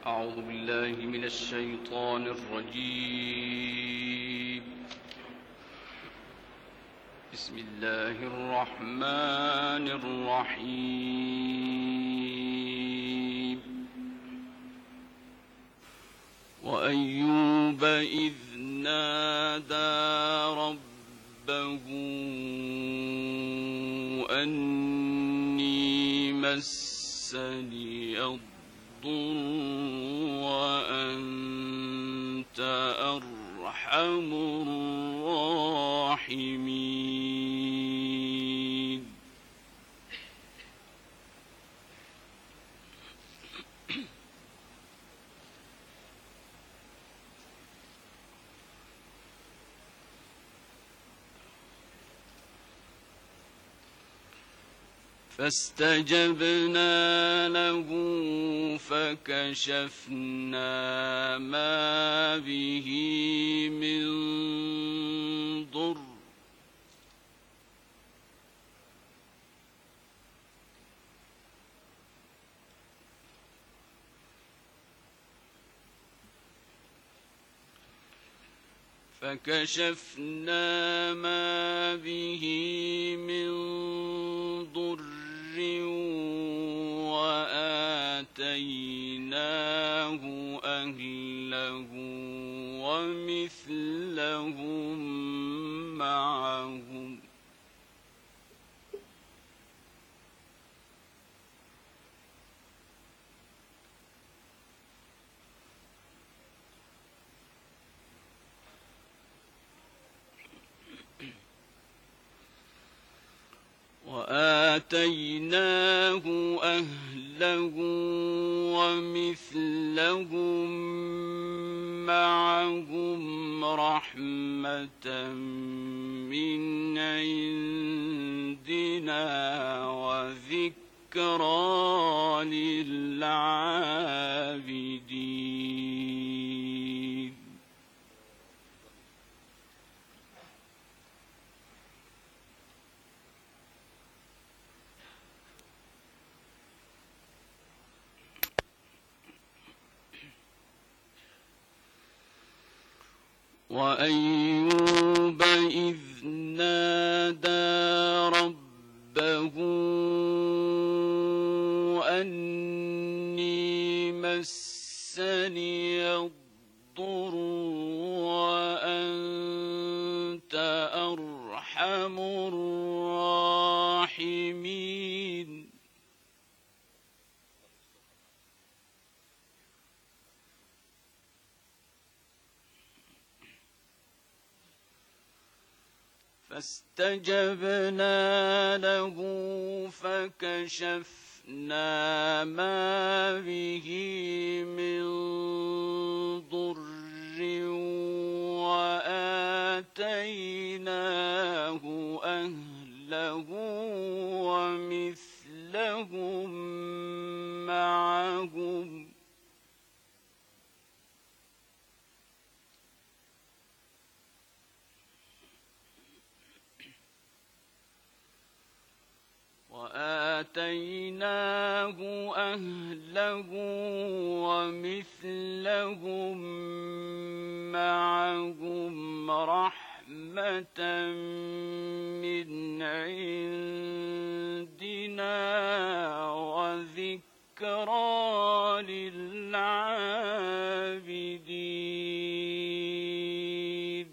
أعوذ بالله من الشيطان الرجيم. بسم الله الرحمن الرحيم. وأيوب إذ نادى ربه أني مسني الضر وأنت أرحم الراحمين. فاستجبنا له فكشفنا ما به من ضر وآتيناه أهله ومثلهم معهم رحمة من عندنا وذكرى للعابدين. وأيوب إذ نادى ربه أني مسني الضر وأنت أرحم الراحمين. فاستجبنا له فكشفنا ما به من ضر وآتيناه أهله ومثلهم معهم رحمة من عندنا وذكرى للعابدين.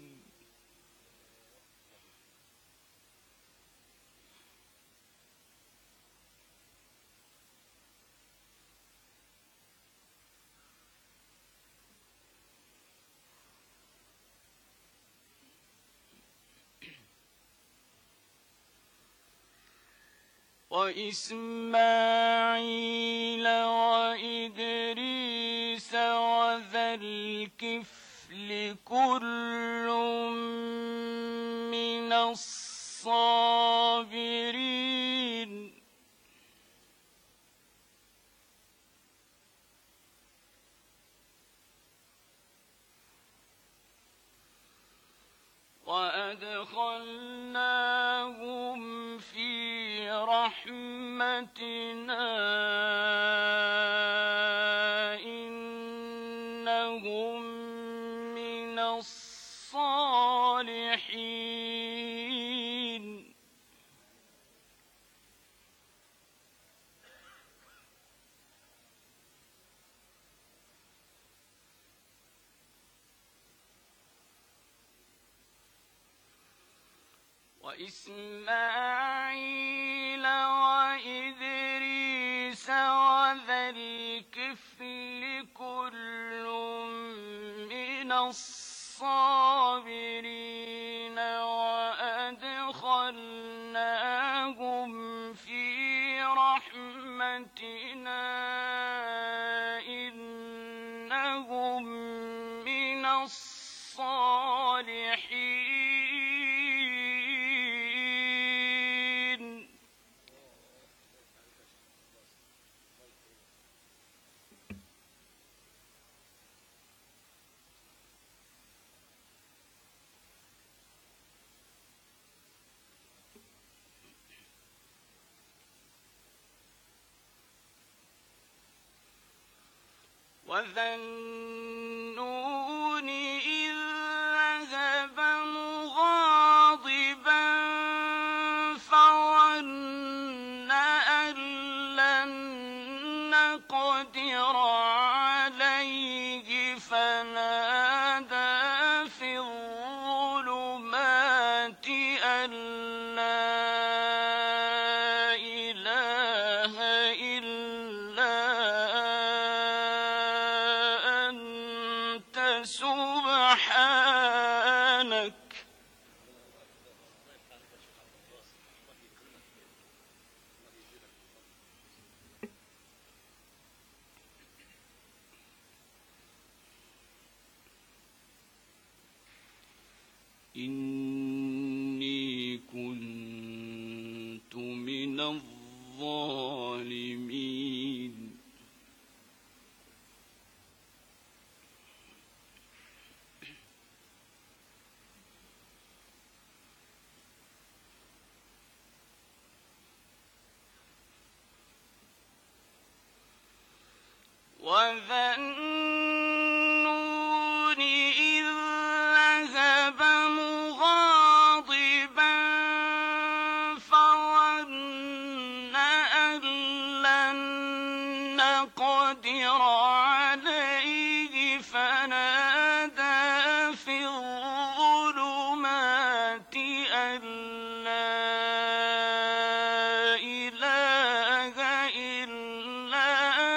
وإسماعيل وإدريس وذا الكفل كل من الصابرين. وأدخلناهم في رحمتنا إنهم من الصالحين وإسماعيل وإدريس وذا الكفل كل من الصابرين وأدخلناهم في رحمتنا إنهم من الصالحين وذا النون إذ ذهب مغاضبا فظن أن لن نقدر عليه فنادى في الظلمات أن لا إله إلا سبحانك إني كنت من الظالمين وذا النون إذ ذهب مغاضبا فظن أن لن نقدر عليه فنادى في الظلمات أن لا إله إلا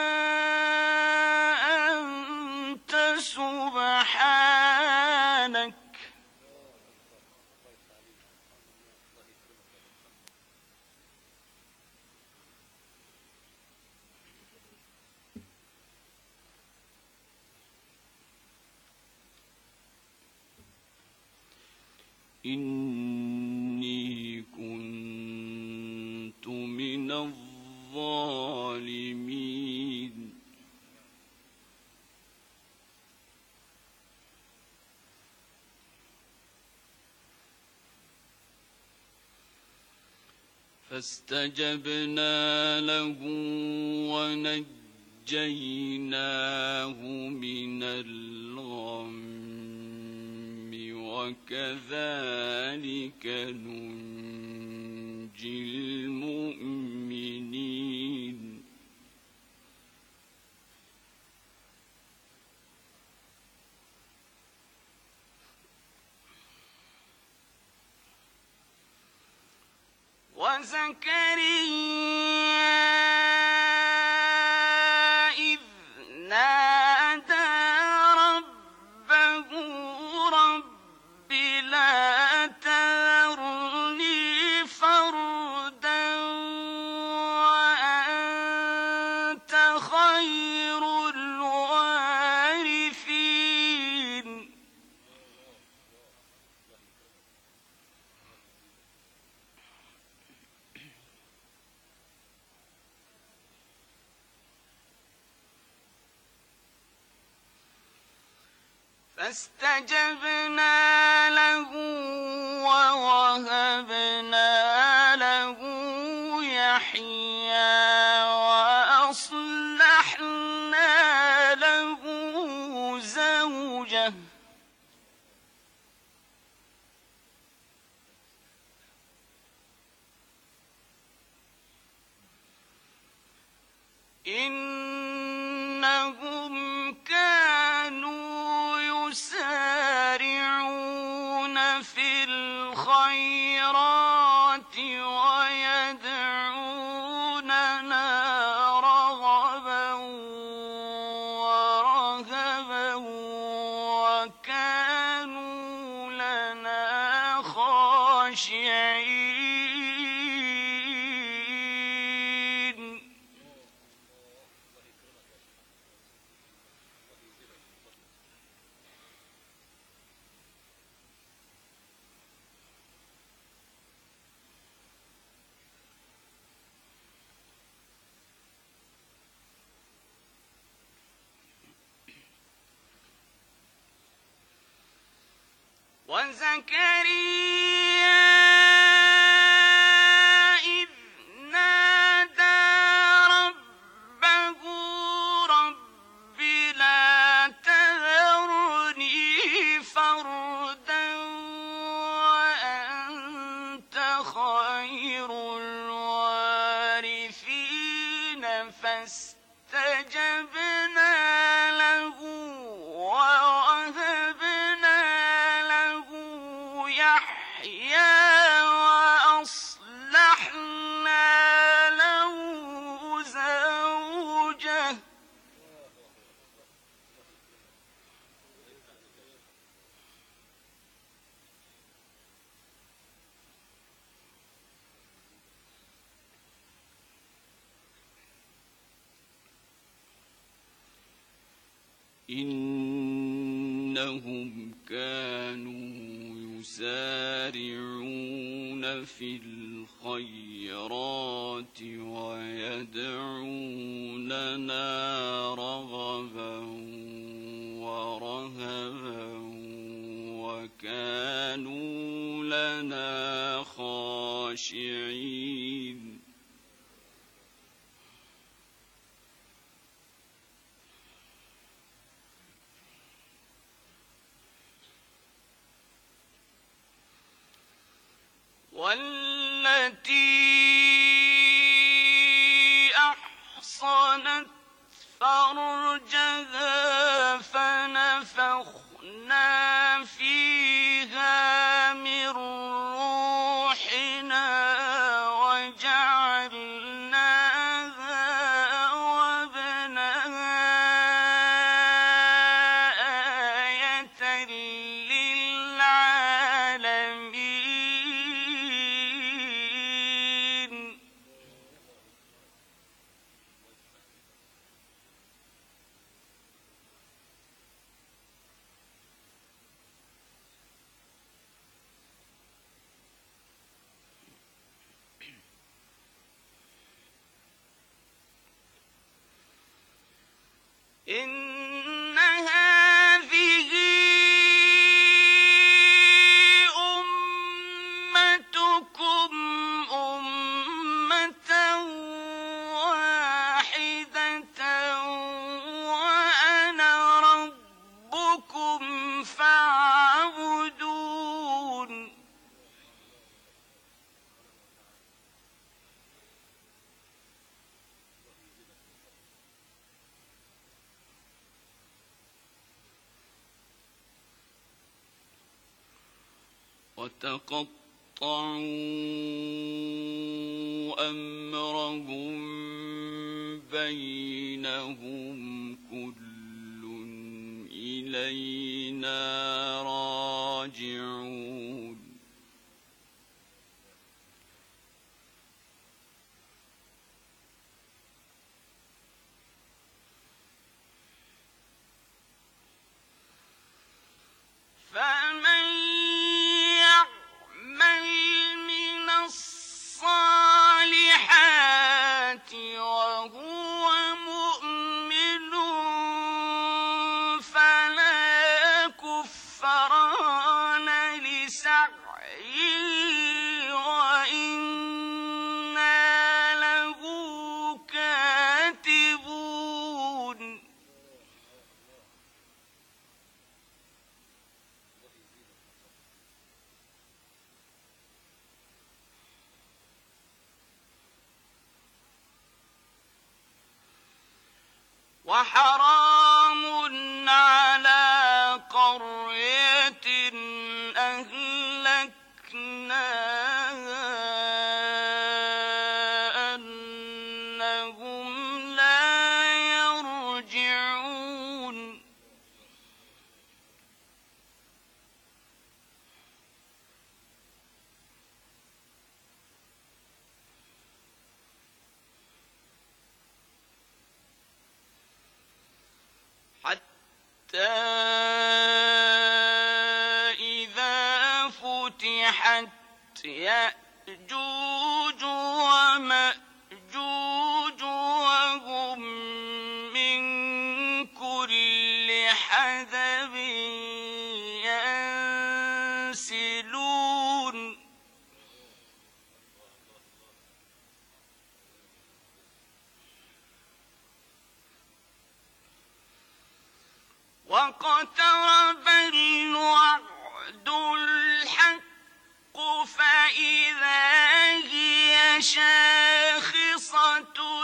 سبحانك إني كنت من الظالمين فاستجبنا له ونجيناه من الغم وكذلك ننجي المؤمنين وزكريا إذ نادى ربه رب لا تذرني فردا وأنت خير الوارثين فاستجبنا له ووهبنا له يحيى وأصلحنا له زوجه إنهم كانوا يسارعون في الخيرات ويدعوننا رغبا ورهبا وكانوا لنا خاشعين. وزكريا إذ نادى ربه رب لا تذرني فردا وأنت خير الوارثين فاستجبنا له يحيى وأصلحنا له زوجه إنهم كانوا يسارعون في الخيرات ويدعوننا رغبا ورهبا وكانوا لنا خاشعين. والتي أحصنت فرجها فنفخنا فيها من روحنا وجعلناها وابنها آية للعالمين. إن هذه أمتكم أمة واحدة وأنا ربكم فاعبدون. وتقطعوا أمرهم بينهم كل إلينا راجعون. فمن يعمل من الصالحات وهو مؤمن فلا كفران لسعيه وإنا له كاتبون. وحرام على قرية أهلكناها أنهم لا يرجعون حتى إذا فتحت يأجوج ومأجوج وهم من كل حدب ينسلون واقترب الوعد الحق فإذا هي شاخصة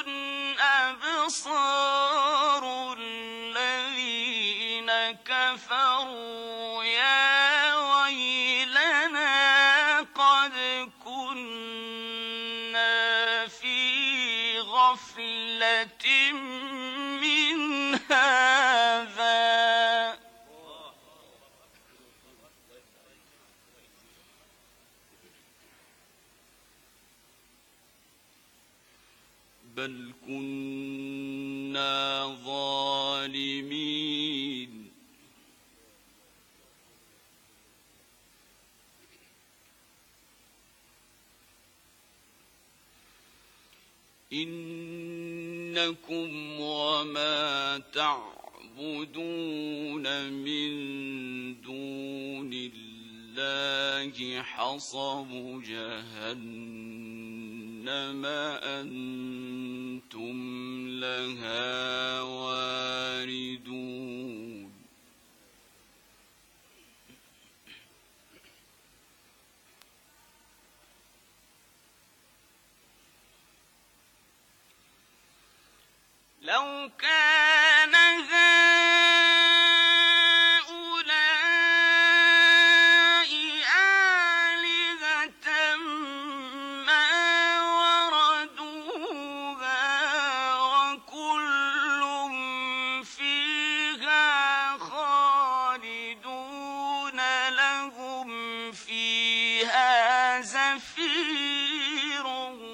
أبصار الذين كفروا يا ويلنا قد كنا في غفلة من هذا بل كنا ظالمين إنكم وما تعبدون من دون الله حصب جهنم أنتم لها واردون لو كان هؤلاء آلهة ما وردوها وكل فيها خالدون لهم فيها زفير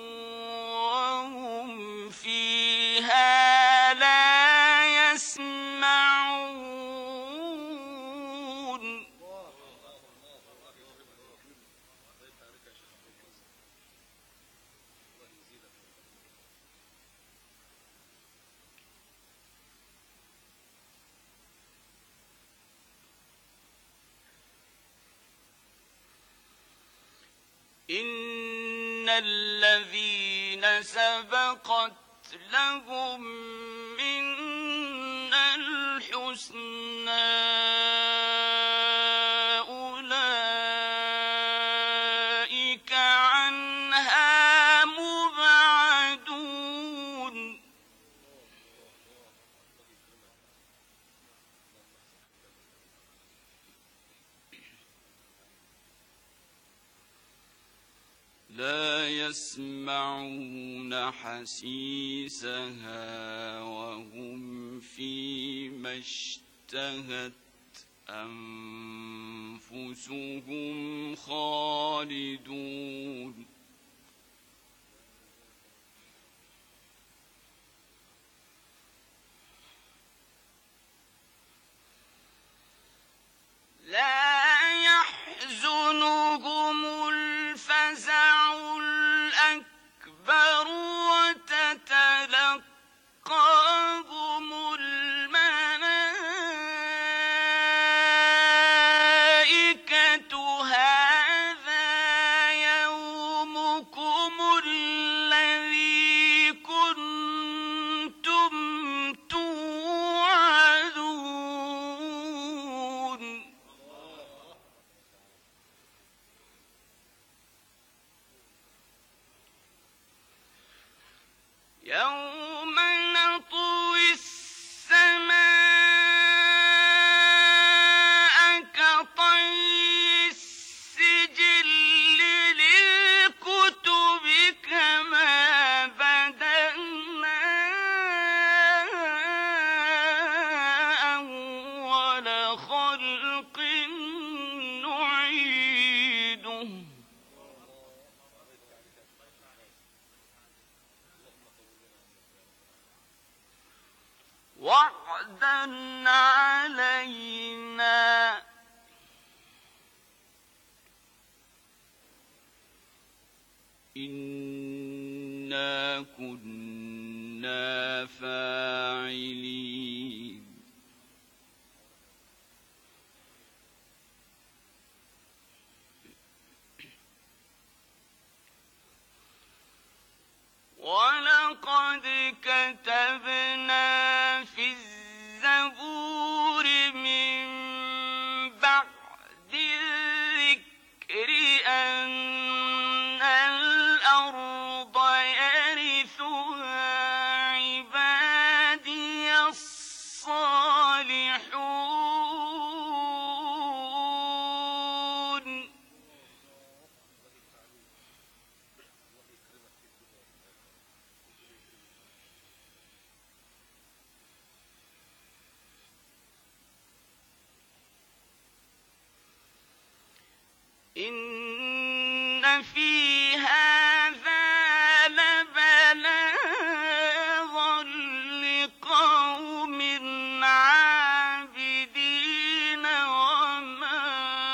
وهم فيها يسمعون إن الذين سبقت لهم منا الحسنى أولئك عنها مبعدون لا يسمعون حسيسها وهم فيما اشتهت أنفسهم خالدون لا يحزنهم الفزع الأكبر وتتلقاهم الملائكة هذا يومكم الذي كنتم توعدون يوم نطوي السماء علينا إنا كنا فاعلين ولقد كتبنا في الزبور من بعد الذكر أن الأرض يرثها عبادي الصالحون إن في هذا لبلاغا لقوم عابدين وما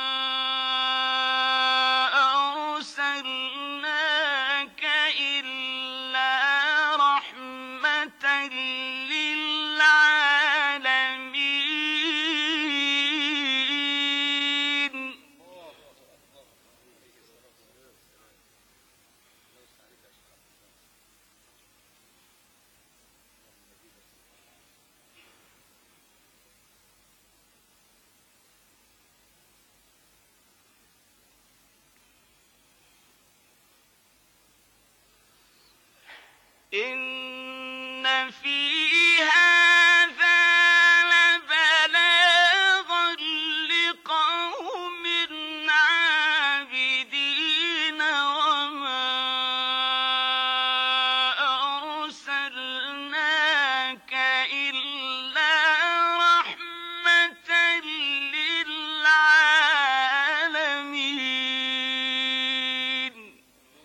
أرسلناك إلا رحمة للعالمين إن في هذا لبلاغا لقوم عابدين وما أرسلناك إلا رحمة للعالمين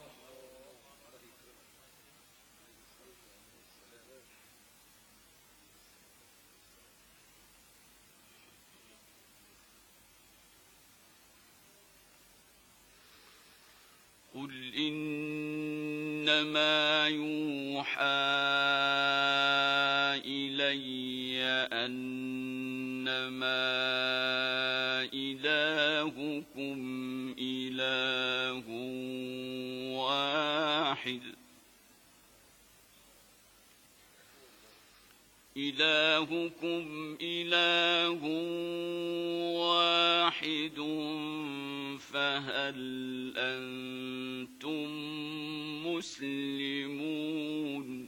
قل إنما يوحى إلي أنما إلهكم إله واحد فهل أنتم مسلمون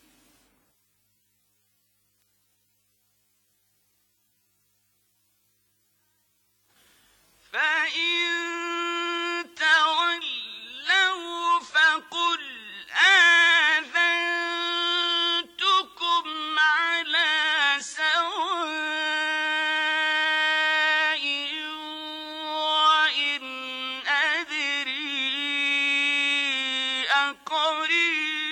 فإن تولوا فقل آذنتكم على سواء وإن أدري أقريب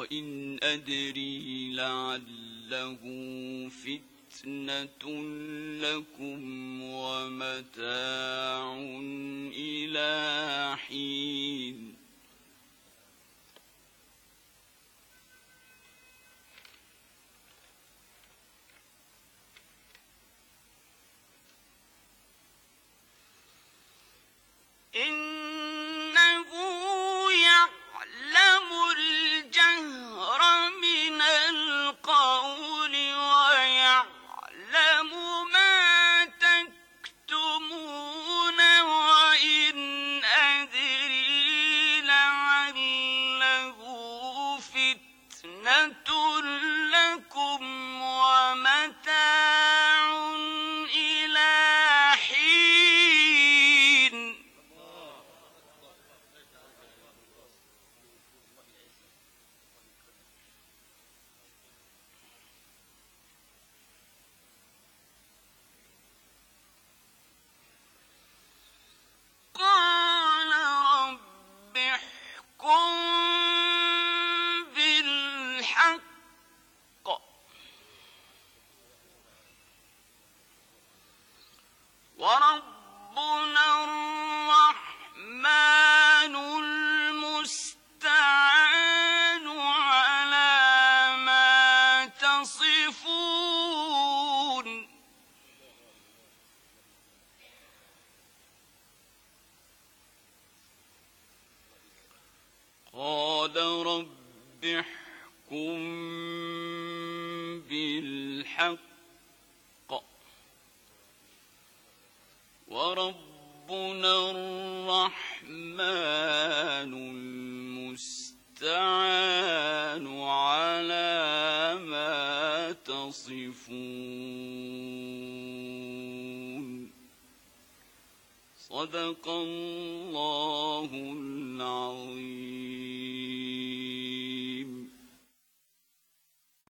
وإن أدري لعله فتنة لكم ومتاع إلى حين إنه يعلم الجهر من القول ويعلم ما تكتمون وإن أدري لعله فتنة لكم ومتاع إلى حين قال رب احكم بالحق وربنا الرحمن المستعان على ما تصفون قال رب احكم بالحق وربنا الرحمن المستعان على ما تصفون صدق الله العظيم.